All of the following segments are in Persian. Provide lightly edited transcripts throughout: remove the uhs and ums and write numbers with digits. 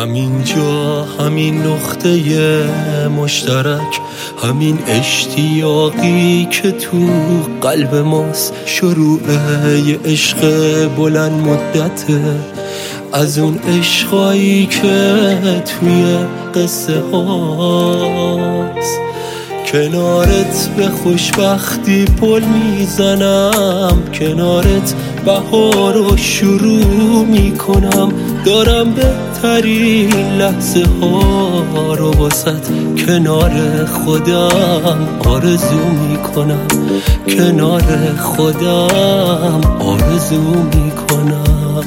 همین جا، همین نقطه مشترک، همین اشتیاقی که تو قلب ماست، شروع یه عشق بلند مدته، از اون عشقایی که توی قصه هاست. کنارت به خوشبختی پل میزنم، کنارت بهار رو شروع میکنم، دارم بهترین لحظه ها رو واسط کنار خودم آرزو میکنم، کنار خودم آرزو میکنم.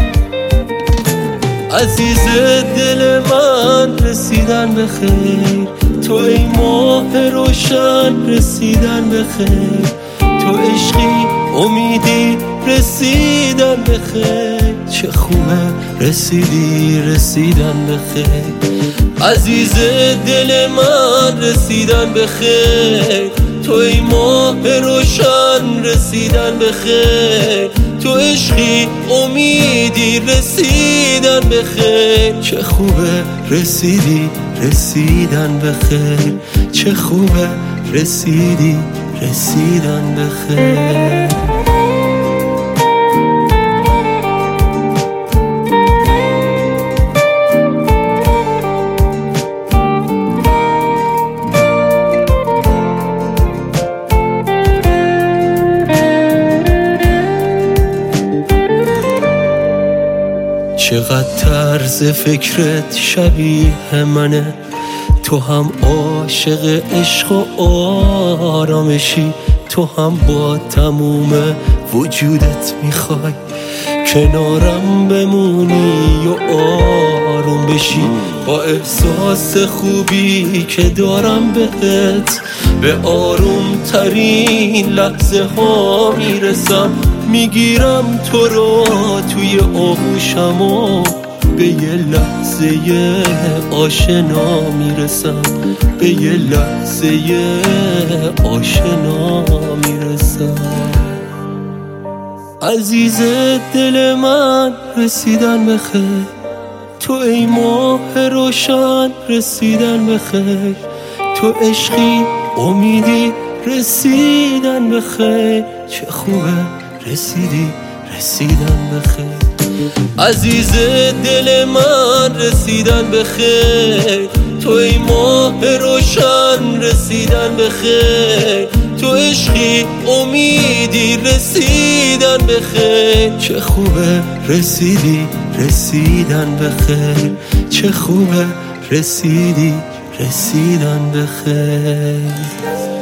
عزیز دل من رسیدن به خیر، تو ای ماه روشن رسیدن به خیر، تو عشقی امیدی رسیدن به خیر، چه خوبه رسیدن به خیر. عزیز دل من رسیدن به خیر، تو ای ماه روشن رسیدن به خیر، تو عشقی امیدی رسیدن به خیر، چه خوبه رسیدن به خیر، چه خوبه رسیدن به خیر. چقدر طرز فکرت شبیه منه، تو هم عاشق عشق و آرامشی، تو هم با تموم وجودت میخوای کنارم بمونی و آروم بشی، با احساس خوبی که دارم بهت به آروم ترین لحظه ها میرسم، میگیرم تو رو توی آغوشم و به یه لحظه آشنا میرسم، به یه لحظه آشنا میرسم. عزیز دل من رسیدن به خیر، تو ای ماه روشن رسیدن به خیر، تو عشقی امیدی رسیدن به خیر، چه خوبه رسیدن به خیر. عزیز دل من رسیدن به خیر، تو ای ماه روشن رسیدن به خیر، تو عشقی امیدی رسیدن به خیر، چه خوبه رسیدن به خیر، چه خوبه رسیدن به خیر.